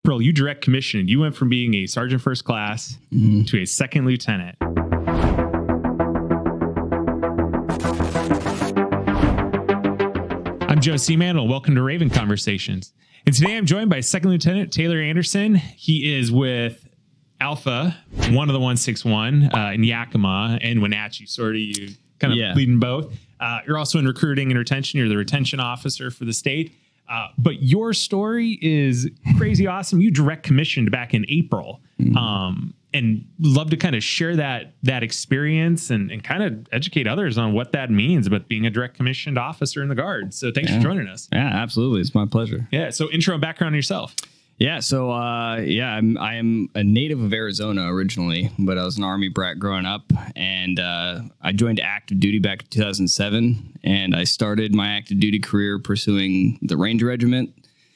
April, you direct commissioned. You went from being a sergeant first class to a second lieutenant. I'm Joe Seaman. Welcome to Raven Conversations. And today I'm joined by Second Lieutenant Taylor Anderson. He is with Alpha, one of the 161 in Yakima and Wenatchee. Sort of you kind of leading both. You're also in recruiting and retention. You're the retention officer for the state. But your story is crazy awesome. You direct commissioned back in April. And love to kind of share that experience and kind of educate others on what that means about being a direct commissioned officer in the Guard. So thanks for joining us. Yeah, absolutely. It's my pleasure. Yeah. So intro and background on yourself. Yeah. So, I am a native of Arizona originally, but I was an Army brat growing up, and I joined active duty back in 2007, and I started my active duty career pursuing the Ranger Regiment.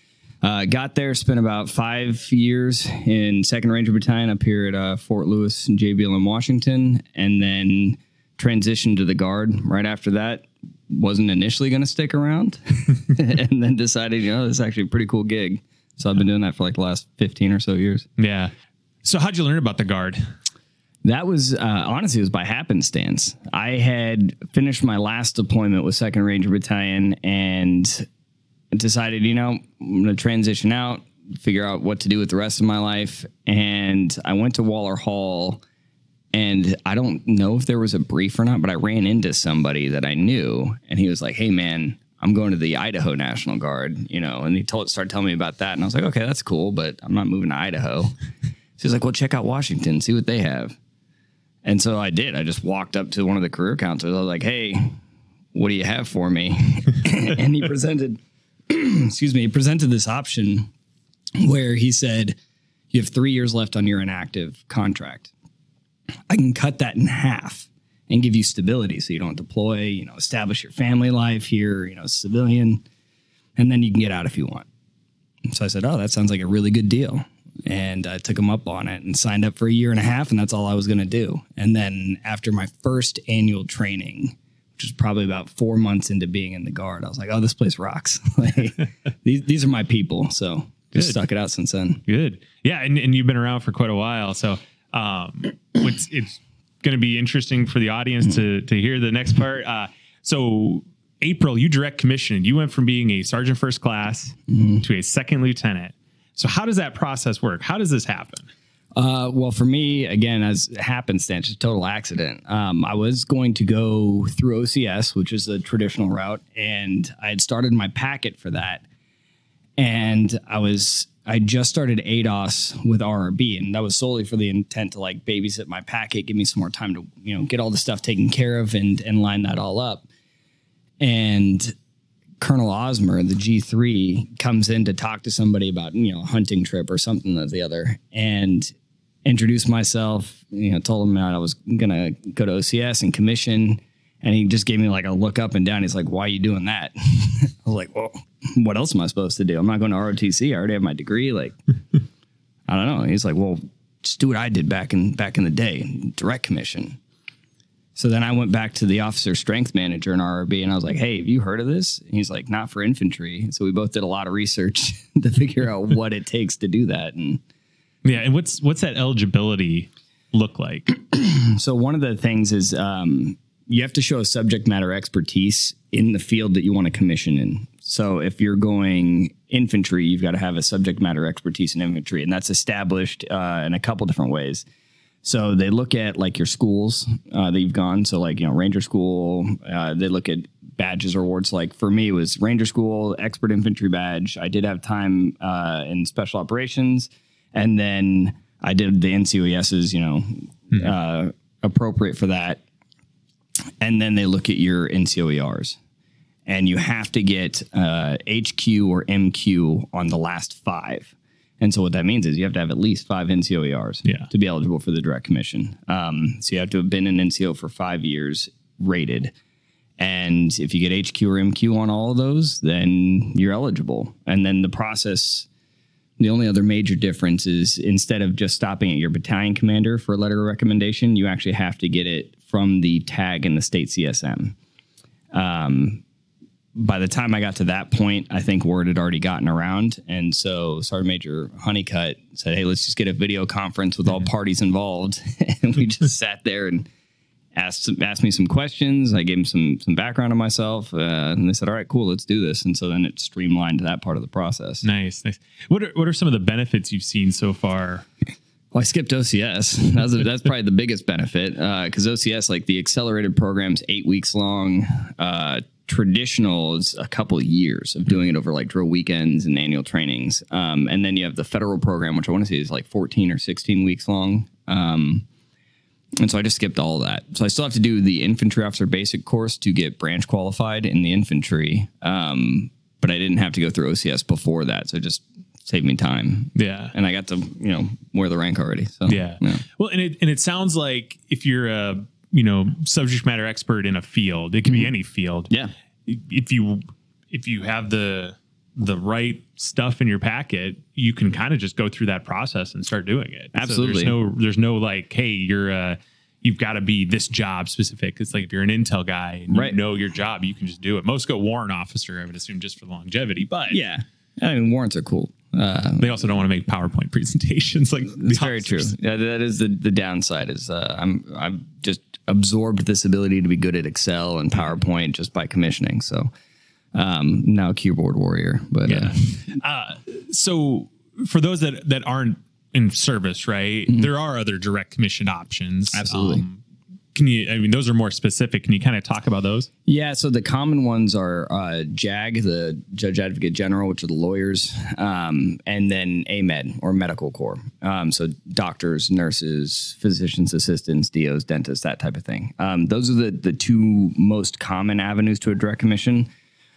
Got there, spent about 5 years in 2nd Ranger Battalion up here at Fort Lewis and JBLM, Washington, and then transitioned to the Guard right after that. Wasn't initially going to stick around, and then decided, this is actually a pretty cool gig. So I've been doing that for like the last 15 or so years. Yeah. So how'd you learn about the Guard? That was, honestly, it was by happenstance. I had finished my last deployment with 2nd Ranger Battalion and decided, I'm going to transition out, figure out what to do with the rest of my life. And I went to Waller Hall, and I don't know if there was a brief or not, but I ran into somebody that I knew, and he was like, "Hey, man, I'm going to the Idaho National Guard," and he started telling me about that. And I was like, okay, that's cool, but I'm not moving to Idaho. So he's like, well, check out Washington, see what they have. And so I did. I just walked up to one of the career counselors. I was like, hey, what do you have for me? And he presented, he presented this option where he said, you have 3 years left on your inactive contract. I can cut that in half and give you stability so you don't deploy, establish your family life here, civilian, and then you can get out if you want. So I said, oh, that sounds like a really good deal. And I took him up on it and signed up for 1.5 years, and that's all I was going to do. And then after my first annual training, which was probably about 4 months into being in the Guard, I was like, oh, this place rocks. These are my people. So just stuck it out since then. Good. Yeah. And you've been around for quite a while. So it's going to be interesting for the audience to hear the next part. So April, you direct commissioned. You went from being a sergeant first class to a second lieutenant. So how does that process work? How does this happen? Well, for me, again, as happenstance, just total accident. I was going to go through OCS, which is the traditional route, and I had started my packet for that. And I just started ADOS with RRB, and that was solely for the intent to babysit my packet, give me some more time to, get all the stuff taken care of and line that all up. And Colonel Osmer, the G3, comes in to talk to somebody about, a hunting trip or something or the other, and introduced myself, told him that I was going to go to OCS and commission. And he just gave me a look up and down. He's like, why are you doing that? I was like, well, what else am I supposed to do? I'm not going to ROTC. I already have my degree. I don't know. He's like, well, just do what I did back in the day, direct commission. So then I went back to the officer strength manager in RRB, and I was like, hey, have you heard of this? And he's like, not for infantry. So we both did a lot of research to figure out what it takes to do that. And yeah. And what's that eligibility look like? So one of the things is, you have to show a subject matter expertise in the field that you want to commission in. So if you're going infantry, you've got to have a subject matter expertise in infantry, and that's established in a couple different ways. So they look at your schools that you've gone. So Ranger School, they look at badges or awards. For me, it was Ranger School, Expert Infantry Badge. I did have time in Special Operations, and then I did the NCOESs, appropriate for that. And then they look at your NCOERs, and you have to get HQ or MQ on the last 5. And so what that means is you have to have at least 5 NCOERs to be eligible for the direct commission. So you have to have been an NCO for 5 years rated. And if you get HQ or MQ on all of those, then you're eligible. And then the process, the only other major difference is instead of just stopping at your battalion commander for a letter of recommendation, you actually have to get it from the tag in the state CSM. by the time I got to that point, I think word had already gotten around. And so Sergeant Major Honeycutt said, hey, let's just get a video conference with all parties involved. And we just sat there and asked me some questions. I gave him some background on myself. And they said, all right, cool, let's do this. And so then it streamlined that part of the process. Nice. What are some of the benefits you've seen so far? Well, I skipped OCS. That's probably the biggest benefit, because OCS, like the accelerated program's 8 weeks long. Traditional is a couple of years of doing it over like drill weekends and annual trainings. And then you have the federal program, which I want to say is like 14 or 16 weeks long. And so I just skipped all of that. So I still have to do the infantry officer basic course to get branch qualified in the infantry. But I didn't have to go through OCS before that. So it just saved me time. Yeah. And I got to, wear the rank already. So yeah. Well, and it sounds like if you're a, subject matter expert in a field, it can be any field. Yeah. If you have the right stuff in your packet, you can kind of just go through that process and start doing it. Absolutely. So there's no like, hey, you've got to be this job specific. It's like if you're an intel guy and you know your job, you can just do it. Most go warrant officer, I would assume, just for the longevity. But yeah, I mean, warrants are cool. They also don't want to make PowerPoint presentations. Like it's very true. Yeah, that is the downside. Is I've just absorbed this ability to be good at Excel and PowerPoint just by commissioning. So now keyboard warrior. But so for those that aren't in service, right? Mm-hmm. There are other direct commission options. Absolutely. Those are more specific. Can you kind of talk about those? Yeah. So the common ones are JAG, the Judge Advocate General, which are the lawyers, and then AMED or Medical Corps. So doctors, nurses, physicians, assistants, DOs, dentists, that type of thing. Those are the two most common avenues to a direct commission.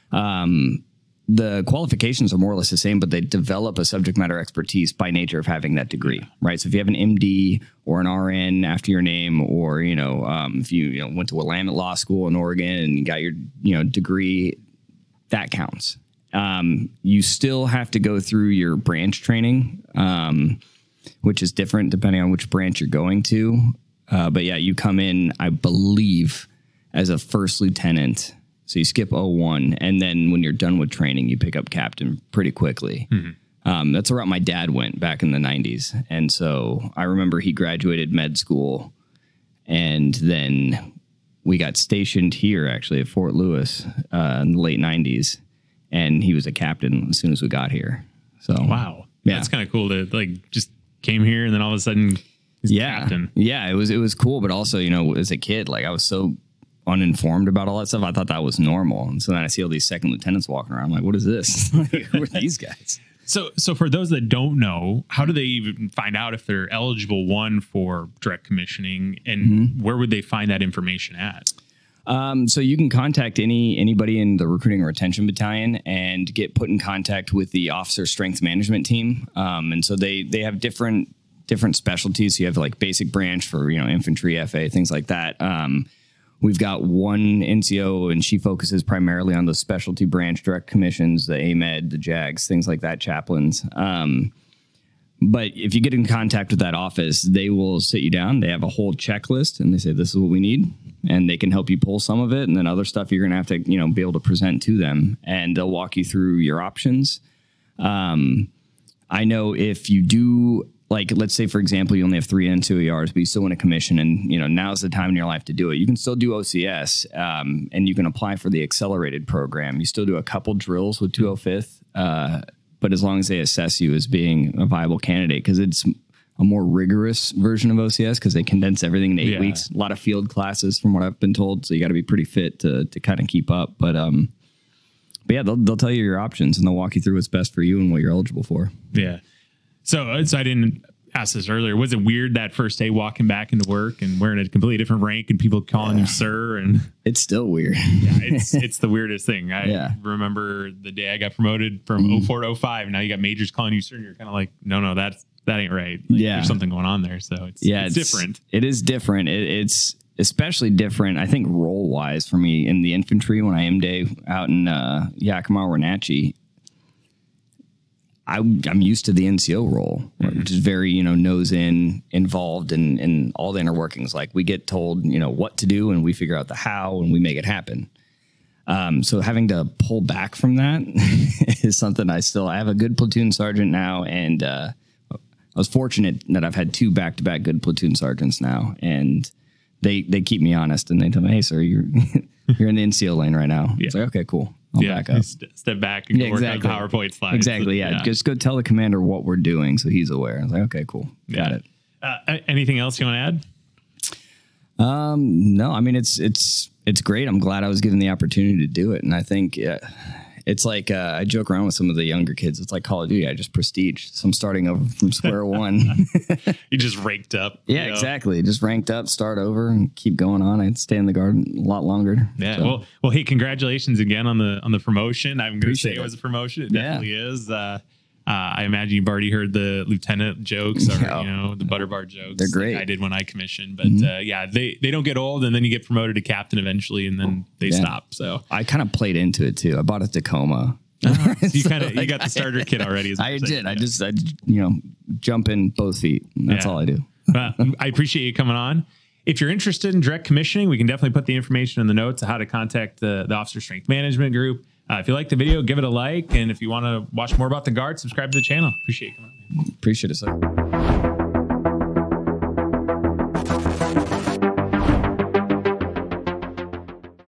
The qualifications are more or less the same, but they develop a subject matter expertise by nature of having that degree, right? So if you have an MD or an RN after your name, or, if you went to Willamette Law School in Oregon and you got your, degree, that counts. You still have to go through your branch training, which is different depending on which branch you're going to. But yeah, you come in, I believe, as a first lieutenant. So you skip 01, and then when you're done with training, you pick up captain pretty quickly. Mm-hmm. That's the route my dad went back in the 90s. And so I remember he graduated med school, and then we got stationed here, actually, at Fort Lewis in the late 90s, and he was a captain as soon as we got here. So wow. Yeah. That's kind of cool to, just came here, and then all of a sudden he's captain. Yeah, it was cool, but also, as a kid, I was so uninformed about all that stuff. I thought that was normal. And so then I see all these second lieutenants walking around. I'm like, what is this? Who are these guys? So for those that don't know, how do they even find out if they're eligible, one, for direct commissioning, and where would they find that information at? So you can contact anybody in the recruiting or retention battalion and get put in contact with the officer strength management team. And so they have different specialties. So you have basic branch for, infantry, FA, things like that. We've got one NCO, and she focuses primarily on the specialty branch direct commissions, the AMED, the JAGs, things like that, chaplains. But if you get in contact with that office, they will sit you down. They have a whole checklist, and they say, this is what we need. And they can help you pull some of it. And then other stuff you're going to have to, be able to present to them. And they'll walk you through your options. I know if you do... let's say, for example, you only have 3 NCOERs, but you still want a commission, and, now's the time in your life to do it. You can still do OCS, and you can apply for the accelerated program. You still do a couple drills with 205th, but as long as they assess you as being a viable candidate, because it's a more rigorous version of OCS, because they condense everything in 8 weeks. A lot of field classes, from what I've been told, so you got to be pretty fit to kind of keep up. But yeah, they'll tell you your options, and they'll walk you through what's best for you and what you're eligible for. Yeah. So I didn't ask this earlier. Was it weird that first day walking back into work and wearing a completely different rank and people calling you sir? And it's still weird. Yeah, it's the weirdest thing. I remember the day I got promoted from 04 to 05. Now you got majors calling you sir, and you're kind of like, no, that ain't right. There's something going on there. So it's different. It is different. It's especially different, I think, role wise for me in the infantry when I M-Day out in Yakima or Wenatchee. I'm used to the NCO role, which is very, nose in, involved in all the inner workings. We get told, what to do, and we figure out the how, and we make it happen. So having to pull back from that is something I have a good platoon sergeant now. And I was fortunate that I've had 2 back-to-back good platoon sergeants now. And they keep me honest, and they tell me, hey, sir, you're in the NCO lane right now. It's like, okay, cool. I'll back up. Step back and work on PowerPoint slides. Exactly. Yeah. Just go tell the commander what we're doing so he's aware. I was like, okay, cool. Got it. Anything else you want to add? No, I mean, it's great. I'm glad I was given the opportunity to do it. And I think it's like, I joke around with some of the younger kids. It's like Call of Duty. I just prestige. So I'm starting over from square one. You just ranked up. Yeah, exactly. Just ranked up, start over and keep going on. I'd stay in the guard a lot longer. Yeah. So. Well, hey, congratulations again on the promotion. I'm going to say it was a promotion. It definitely is. I imagine you've already heard the lieutenant jokes or, the butter bar jokes. They're great. Like I did when I commissioned, but they don't get old, and then you get promoted to captain eventually, and then they stop. So I kind of played into it too. I bought a Tacoma. So you got the starter kit already. I did. I just jump in both feet. That's all I do. I appreciate you coming on. If you're interested in direct commissioning, we can definitely put the information in the notes of how to contact the Officer Strength Management Group. If you like the video, give it a like. And if you want to watch more about the Guard, subscribe to the channel. Appreciate you coming on. Appreciate it, sir.